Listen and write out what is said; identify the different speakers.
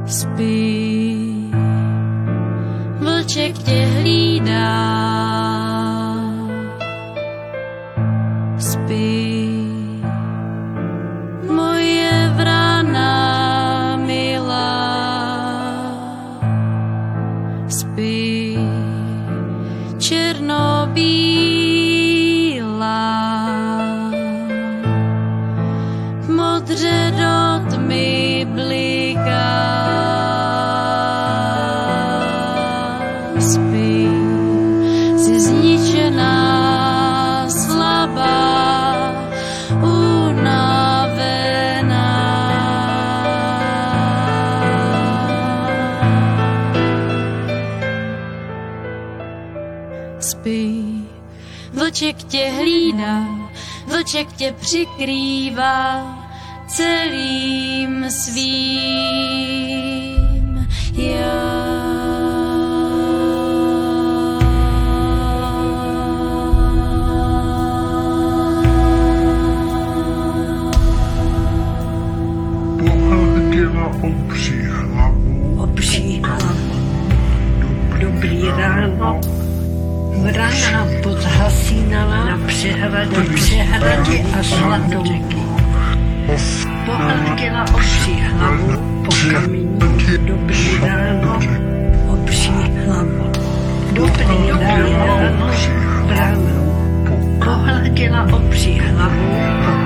Speaker 1: Spí, vlček tě hlídá. Spí, moje vrana milá. Spí, černobílá, modře do tmy bliká. Spí, jsi zničená, slabá, unavená. Spí, vlček tě hlídá, vlček tě přikrývá celým svým já.
Speaker 2: Pohladila obří hlavu, dobrý ráno, vrana podhasínala na přehradě a zlatou. Pohladila obří hlavu po kamení, dobrý ráno, obří hlavu, dobrý ráno, vrana. Pohladila obří hlavu po